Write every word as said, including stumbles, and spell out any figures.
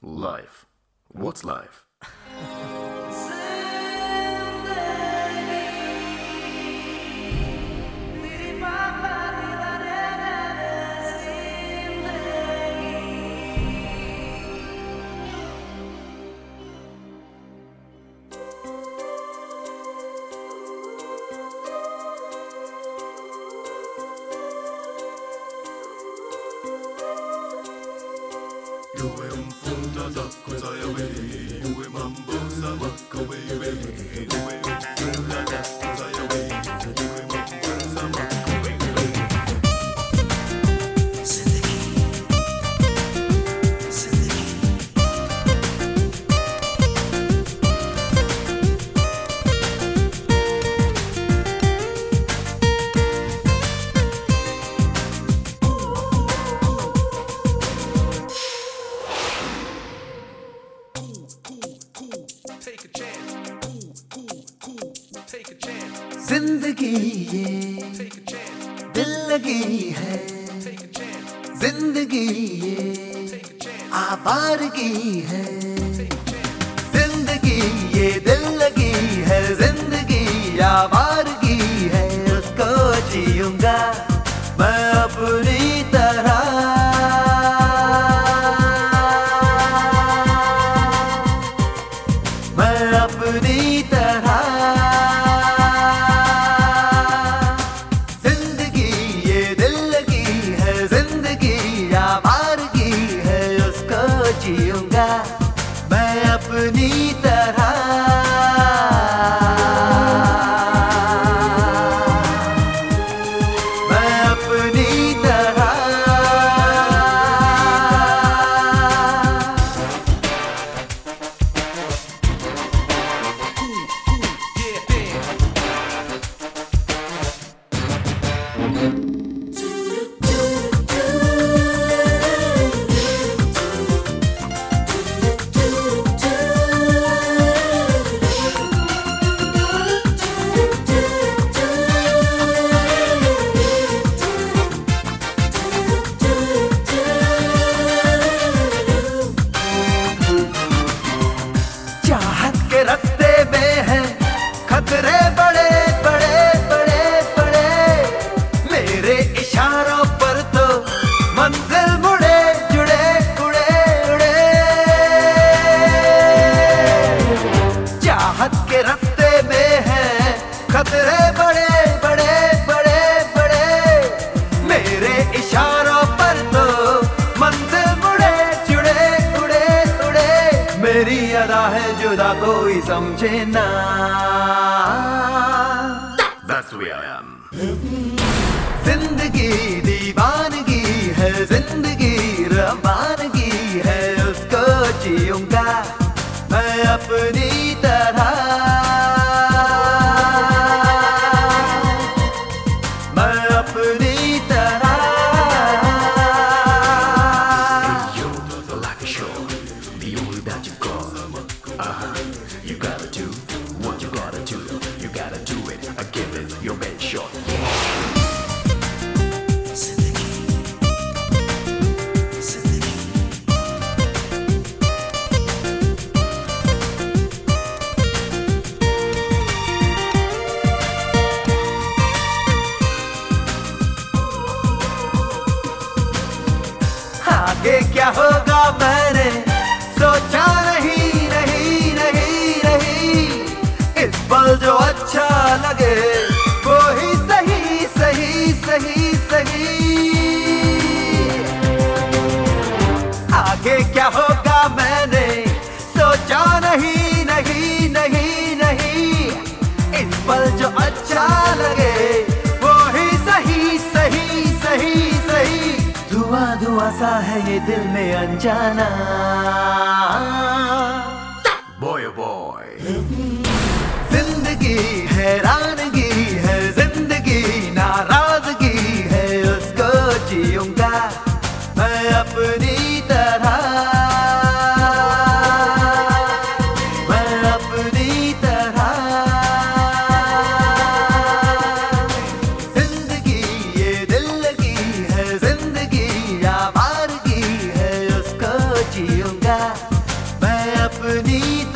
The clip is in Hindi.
Life. What's life? Due un fondo d'acqua sai away, due mambo sa macca way way, due un fondo d'acqua sai away, due mambo sa macca way way. Zindagi, zindagi. जिंदगी ये दिल लगी है, जिंदगी ये आवारगी है, जिंदगी ये दिल लगी है, जिंदगी आवारगी है, उसको जीऊंगा मैं अपनी तरह, मैं अपनी तरह। जीऊंगा मैं अपनी तरह, मैं अपनी तरह। चाहत के रास्ते में है खतरे बड़े बड़े बड़े बड़े, मेरे इशारों पर तो मंजिल मुड़े जुड़े उड़े उड़े। चाहत के रास्ते में है खतरे बड़े बड़े बड़े बड़े, मेरे इशारों पर तो मंजिल मुड़े जुड़े उड़े उड़े। मेरी अदा है जुदा कोई समझे ना, That's who I am. जिंदगी दीवानगी है, जिंदगी रवानगी है, उसको जीऊंगा मैं अपनी तरह, मैं अपनी तरह। Yo, life is short. The only that you got. Uh-huh. You gotta do what you gotta do. You gotta do it. I give it your best shot. Zindagi, zindagi. आगे क्या होगा मैंने सोचा नहीं नहीं नहीं नहीं, इस पल जो अच्छा लगे वो ही सही सही सही सही। आगे क्या होगा मैंने सोचा नहीं नहीं नहीं नहीं, इस पल जो अच्छा लगे वो ही सही सही सही सही। धुआं धुआं सा है ये दिल में अनजाना, Boy, oh boy. जिंदगी हैरानगी है, जिंदगी नाराजगी है, उसको जीऊंगा मैं अपनी तरह, मैं अपनी तरह। जिंदगी ये दिल लगी है, जिंदगी आवारगी है, उसको जीऊंगा अपनी